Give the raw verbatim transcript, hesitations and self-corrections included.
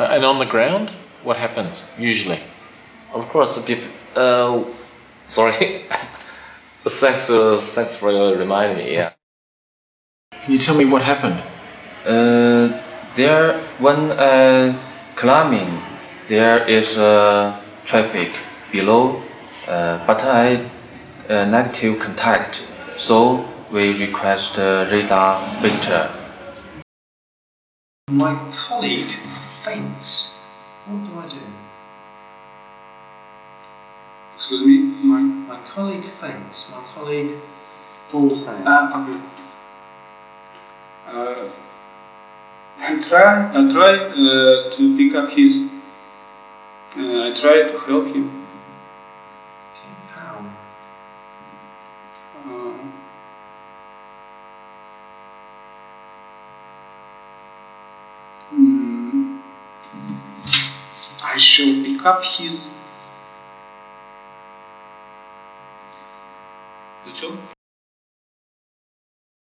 Uh, and on the ground, what happens usually? Of course, the people. Uh, sorry. thanks, uh, thanks for uh, reminding me. Yeah. Can you tell me what happened? Uh, there, when uh, climbing, there is uh, traffic below, uh, but I uh, negative contact, so we request uh, radar picture. My colleague faints. What do I do? Excuse me, my. My colleague faints. My colleague falls down. Ah, okay. Uh, I try, I try uh, to pick up his. Uh, I try to help him. How? Uh, mm, I shall pick up his. The job.